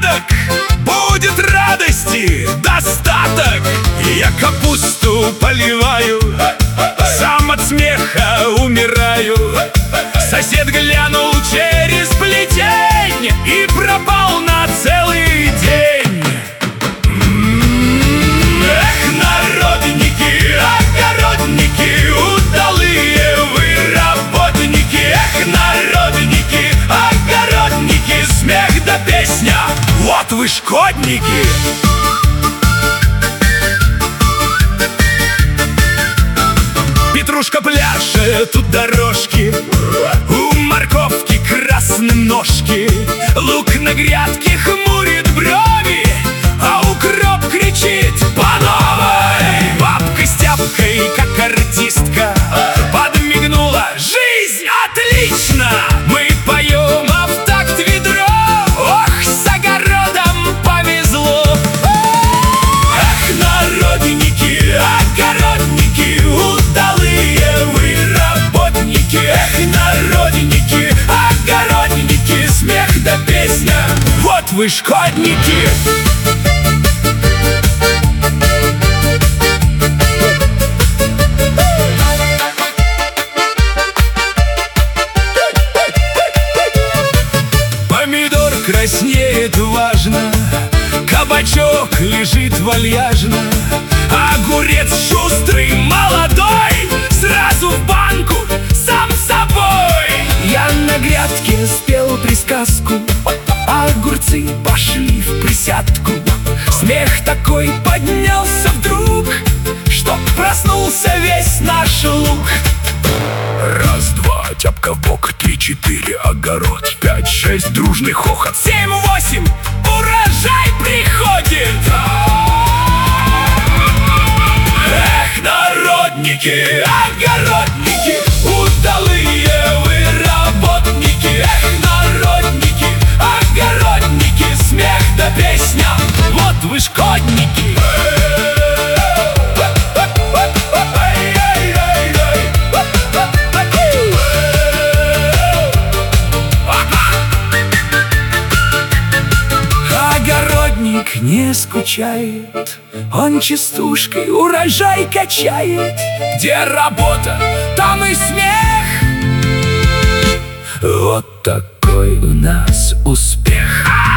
порядок, будет радости достаток. Я капусту поливаю, сам от смеха умираю. Сосед глянул через плетень и пропал на целый день. Эх, народники, огородники, удалые вы работники. Эх, народники, огородники, смех да песня, вот вы шкодники. Петрушка пляшет у дорожки, у морковки красным ножки. Лук на грядке хмурит брови, а укроп кричит по новой. Бабка с тяпкой, как артистка, подмигнула: жизнь отлично! Мы поем, а в такт ведро. Ох, с огородом повезло! Эх, народники, огородники, удалые вы работники. Эх, народники, огородники, смех да песня, вот вы шкодники. Помидор краснеет важно, кабачок лежит вальяжно. Огурец шустрый, молодой, сразу в банку, сам собой. Я на грядке спел присказку, огурцы пошли в присядку. Смех такой поднялся вдруг, что проснулся весь наш луг. Раз, два, тяпка в бок, 3, 4, огород, 5, 6, дружный хохот, 7, 8, урожай приходит. Эх, народники, огородники, удалые вы работники. Эх, народники, огородники, смех да песня, вот вы шкодники. Огородник не скучает, он частушкой урожай качает. Где работа, там и смех. Вот такой у нас успех.